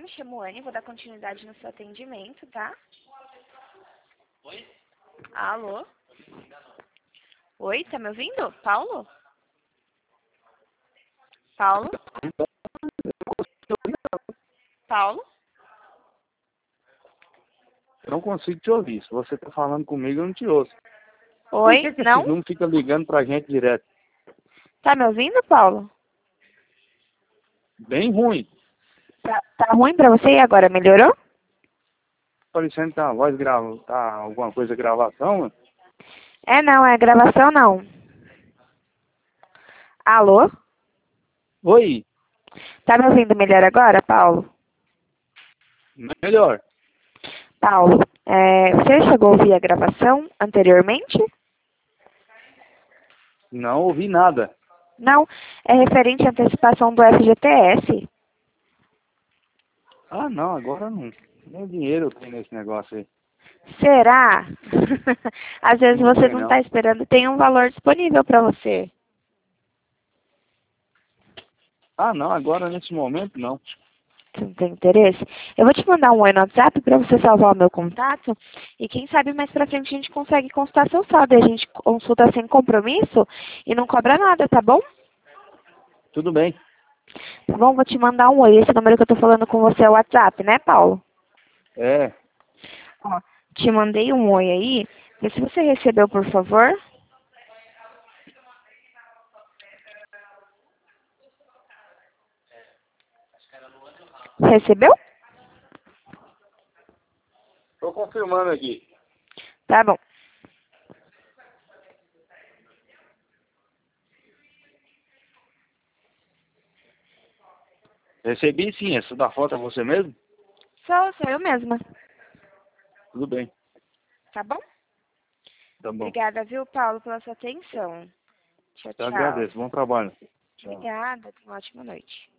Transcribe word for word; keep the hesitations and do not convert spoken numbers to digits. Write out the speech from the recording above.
me chamo Anne, vou dar continuidade no seu atendimento, tá? Oi? Alô? Oi, tá me ouvindo? Paulo? Paulo? Paulo? Eu não consigo te ouvir. Se você tá falando comigo, eu não te ouço. Por Oi, que, que não? esses números ficam ligando pra gente direto? Tá me ouvindo, Paulo? Bem ruim. Tá, tá ruim pra você e agora melhorou? Parecendo que tá a voz grava, tá alguma coisa gravação, né? É não, é gravação não. Alô? Oi, Tá me ouvindo melhor agora, Paulo? melhor. Paulo, é, você chegou a ouvir a gravação anteriormente? Não ouvi nada. Não, é referente à antecipação do F G T S. Ah, não, agora não. Nem dinheiro eu tenho nesse negócio aí. Será? Às vezes Não você tem, não não. está esperando, tem um valor disponível para você. Ah, não, agora nesse momento não. Você não tem interesse? Eu vou te mandar um oi no WhatsApp para você salvar o meu contato e quem sabe mais pra frente a gente consegue consultar seu saldo. E a gente consulta sem compromisso e não cobra nada, tá bom? Tudo bem. Tá bom? Vou te mandar um oi. Esse número que eu tô falando com você é o WhatsApp, né, Paulo? É, Ó, te mandei um oi aí. Vê se você recebeu, por favor. Recebeu? tô confirmando aqui. Tá bom. Recebi sim, essa da foto é você mesmo? Sou, sou eu mesma. Tudo bem, Tá bom? tá bom. Obrigada, viu, Paulo, pela sua atenção. Tchau, Eu tchau. agradeço, bom trabalho. Tchau. Obrigada, tenha uma ótima noite.